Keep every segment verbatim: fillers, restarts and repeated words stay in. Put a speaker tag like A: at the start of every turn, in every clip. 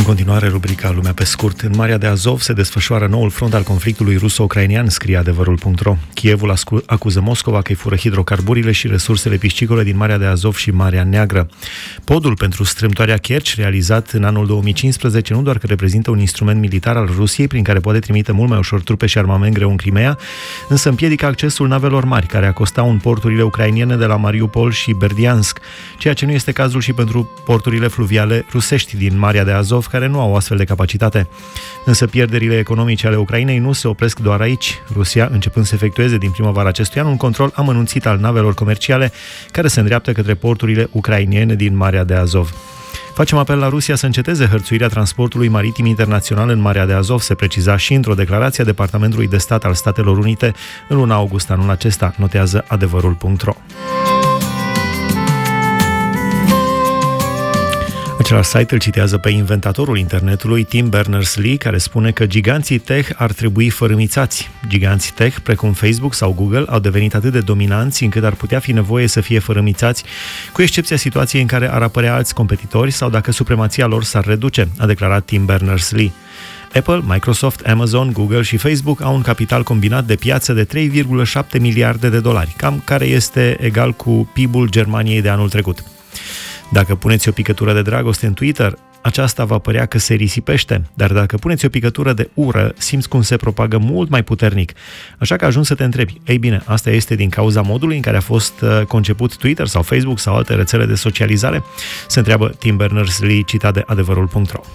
A: continuare, rubrica Lumea pe scurt. În Marea de Azov se desfășoară noul front al conflictului ruso-ucrainean, scrie adevărul punct ro. Kievul acuză Moscova că îi fură hidrocarburile și resursele piscicole din Marea de Azov și Marea Neagră. Podul pentru strâmtoarea Kerch, realizat în anul două mii cincisprezece, nu doar că reprezintă un instrument militar al Rusiei, prin care poate trimite mult mai ușor trupe și armament greu în Crimea, însă împiedică accesul navelor mari, care acostau în porturile ucrainene de la Mariupol și Berdiansk, ceea ce nu este cazul și pentru porturile fluviale rusești din Marea de Azov, care nu au astfel de capacitate. Însă pierderile economice ale Ucrainei nu se opresc doar aici. Rusia, începând să efectueze din primăvara acestui an un control amănunțit al navelor comerciale care se îndreaptă către porturile ucrainene din Marea de Azov. Facem apel la Rusia să înceteze hărțuirea transportului maritim internațional în Marea de Azov, se preciza și într-o declarație a Departamentului de Stat al Statelor Unite în luna august anul acesta, notează adevărul punct ro. Același site îl citează pe inventatorul internetului Tim Berners-Lee, care spune că giganții tech ar trebui fărâmițați. Giganții tech, precum Facebook sau Google, au devenit atât de dominanți încât ar putea fi nevoie să fie fărâmițați, cu excepția situației în care ar apărea alți competitori sau dacă supremația lor s-ar reduce, a declarat Tim Berners-Lee. Apple, Microsoft, Amazon, Google și Facebook au un capital combinat de piață de trei virgulă șapte miliarde de dolari, cam care este egal cu P I B-ul Germaniei de anul trecut. Dacă puneți o picătură de dragoste în Twitter, aceasta va părea că se risipește, dar dacă puneți o picătură de ură, simți cum se propagă mult mai puternic. Așa că ajungi să te întrebi, ei bine, asta este din cauza modului în care a fost conceput Twitter sau Facebook sau alte rețele de socializare? Se întreabă Tim Berners-Lee, citat de adevărul punct ro.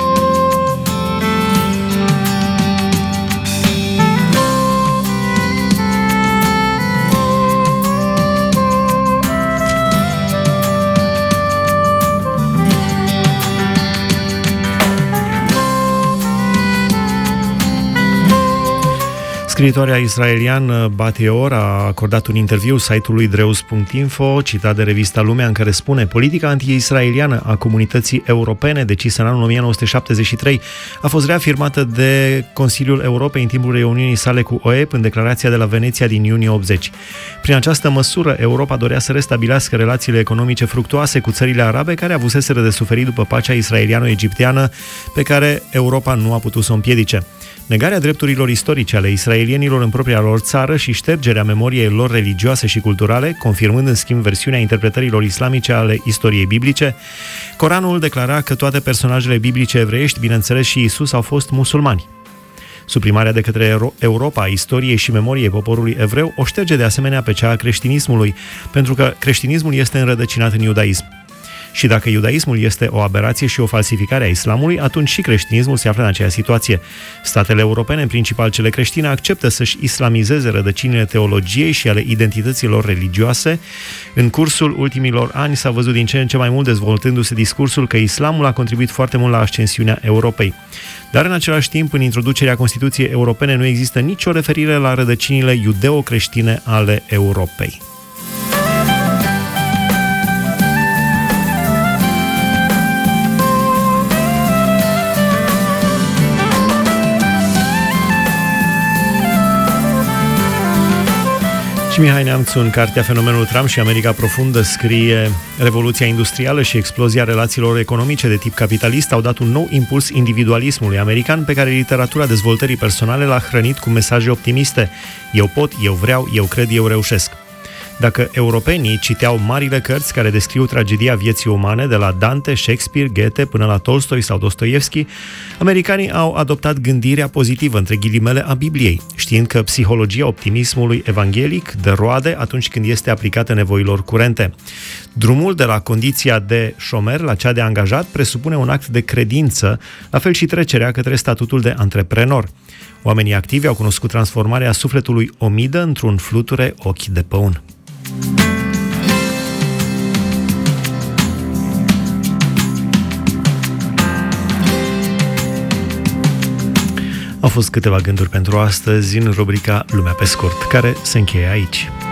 A: Scriitoarea israeliană Bat Yaor a acordat un interviu site-ului dreus punct info, citat de revista Lumea, în care spune: politica anti-israeliană a comunității europene, decisă în anul o mie nouă sute șaptezeci și trei, a fost reafirmată de Consiliul Europei în timpul reuniunii sale cu O E P în declarația de la Veneția din iunie optzeci. Prin această măsură, Europa dorea să restabilească relațiile economice fructuoase cu țările arabe care avuseseră de suferit după pacea israeliano-egipteană, pe care Europa nu a putut să o împiedice. Negarea drepturilor istorice ale israelienilor în propria lor țară și ștergerea memoriei lor religioase și culturale, confirmând în schimb versiunea interpretărilor islamice ale istoriei biblice. Coranul declara că toate personajele biblice evreiești, bineînțeles și Isus, au fost musulmani. Suprimarea de către Europa a istoriei și memoriei poporului evreu o șterge de asemenea pe cea a creștinismului, pentru că creștinismul este înrădăcinat în iudaism. Și dacă iudaismul este o aberație și o falsificare a islamului, atunci și creștinismul se află în aceeași situație. Statele europene, în principal cele creștine, acceptă să-și islamizeze rădăcinile teologiei și ale identităților religioase. În cursul ultimilor ani s-a văzut din ce în ce mai mult dezvoltându-se discursul că islamul a contribuit foarte mult la ascensiunea Europei. Dar în același timp, în introducerea Constituției Europene nu există nicio referire la rădăcinile iudeo-creștine ale Europei. Și Mihai Neamțu, în cartea Fenomenul Trump și America Profundă, scrie: revoluția industrială și explozia relațiilor economice de tip capitalist au dat un nou impuls individualismului american, pe care literatura dezvoltării personale l-a hrănit cu mesaje optimiste. Eu pot, eu vreau, eu cred, eu reușesc. Dacă europenii citeau marile cărți care descriu tragedia vieții umane, de la Dante, Shakespeare, Goethe până la Tolstoi sau Dostoevski, americanii au adoptat gândirea pozitivă, între ghilimele, a Bibliei, știind că psihologia optimismului evanghelic dă roade atunci când este aplicată nevoilor curente. Drumul de la condiția de șomer la cea de angajat presupune un act de credință, la fel și trecerea către statutul de antreprenor. Oamenii activi au cunoscut transformarea sufletului omidă într-un fluture ochi de păun. Au fost câteva gânduri pentru astăzi în rubrica Lumea pe scurt, care se încheie aici.